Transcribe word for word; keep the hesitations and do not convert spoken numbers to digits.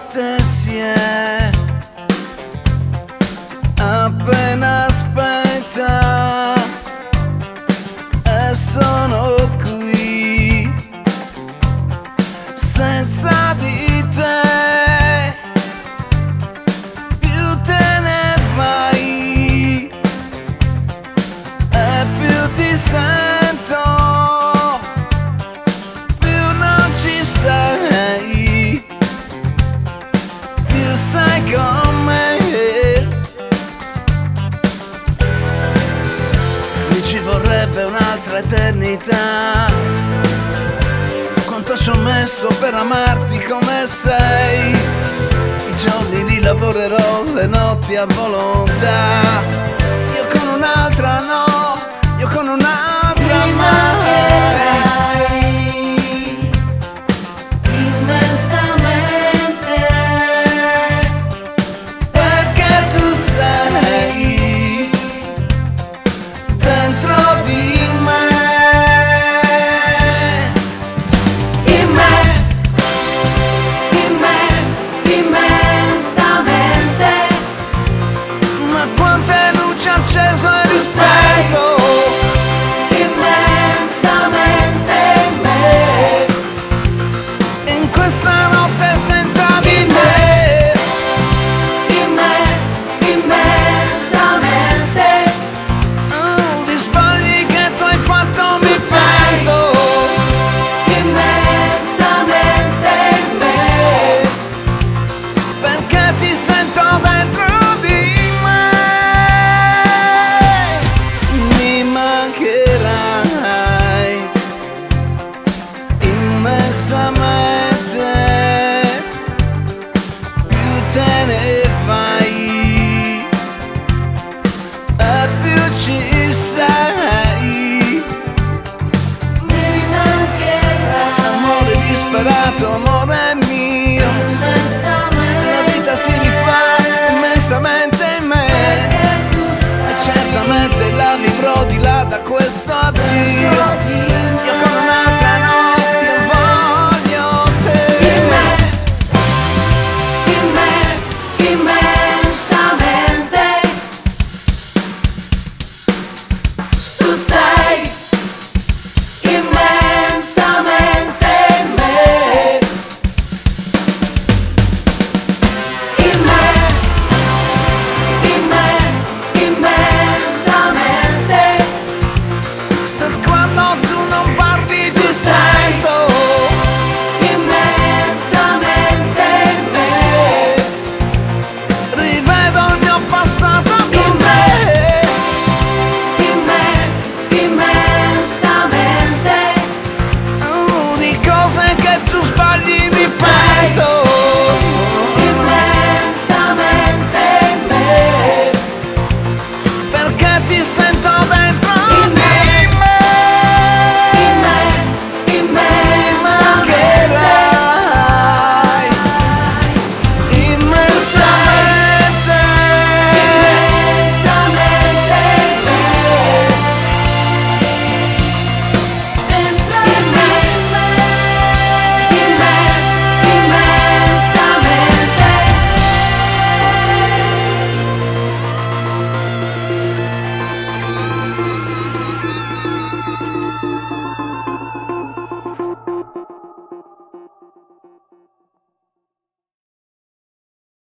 notte si è appena spenta e sono qui senza di te. Più te ne vai e più ti sento, più non ci sei, più sei con me. Mi ci vorrebbe un'altra eternità. Quanto ci ho messo per amarti come sei. I giorni li lavorerò, le notti a volontà. Io con un'altra no, io con un'altra mai. Immensamente, perché tu sei dentro di me. in me, in me, immensamente. Ma quante luci ha acceso e rispetto. Immensamente in me, In questa notte senza di te. in me, immensamente. Oh, di sbagli che tu hai fatto mi sento. Immensamente in me, Perché ti sento dentro di me. Mi mancherai immensamente. Più te ne vai e più ci sei. mi mancherai. Amore disperato, amore mio. Immensamente, La vita si rifà immensamente in me. perché tu E sei certamente la vivrò di là da questo